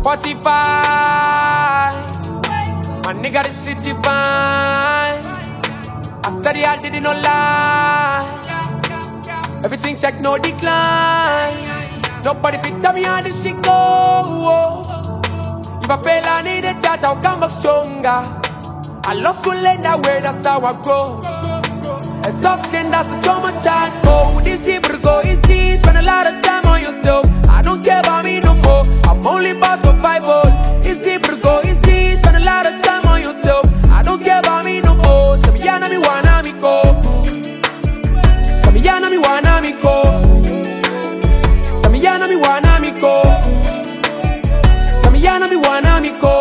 45. My nigga, this shit divine. I study, I didn't no lie. Everything check, no decline. Nobody fit tell me how this shit goes. If I fail, I need it, that I'll come back stronger. I love to learn that way, that's how I grow. A tough skin, that's the trauma child code. Easy, but go easy. Spend a lot of time on yourself. I don't care about me no more. I'm only about survival. Easy, but go easy. Spend a lot of time on yourself. I don't care about me no more. Samiyana mi wana mi ko. Samiyana mi wana mi ko. Samiyana mi wana mi ko. Samiyana mi wana mi ko.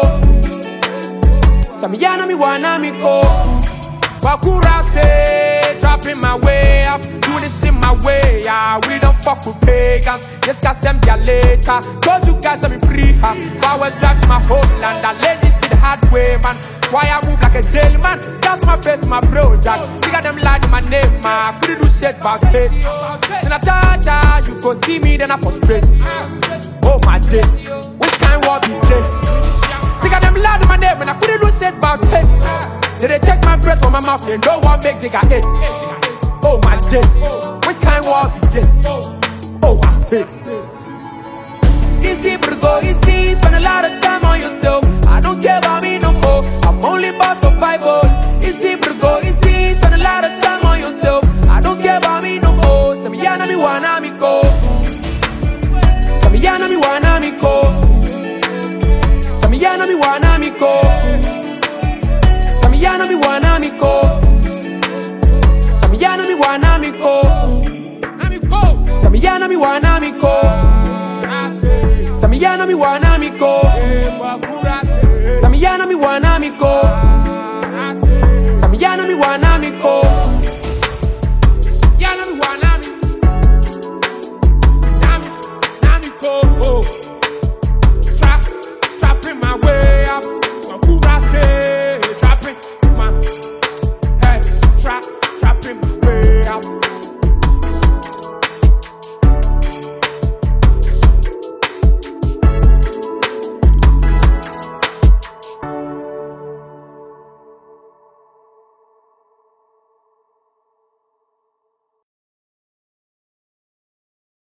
Samiyana mi wana mi ko. Wakura stay, trapping my way up, doing this shit my way. Yeah, we don't fuck with pagans. Yes, guys, send me later. Told you guys I'm free. Flowers drive to my homeland. I let this shit the hard way, man. That's why I move like a jail man. Scars my face, my bro, Jack. Figure them lied in my name, man. Couldn't do shit about it. Then I thought, you go see me, then I frustrate. Oh my days, which kind war be this? Figure them lied in my name, and I couldn't do shit about it. They take my breath from my mouth, they don't want make Jigga it. Oh my days, which kind war be this? Oh my six. Easy, but go easy. Spend a lot of time on yourself. I don't care about me no more. I'm only about survival. Easy, but go easy. Spend a lot of time on yourself. I don't care about me no more. Samiyana mi wana mi ko. Samiyana mi wana mi ko. Samiyana mi wana mi ko. Samiyana mi wana mi ko. Samiyana mi wana mi ko. Samiyana mi wana mi ko. Samiyana mi wana mi ko. Samiyana mi wana mi ko. Samiyana mi wana mi ko.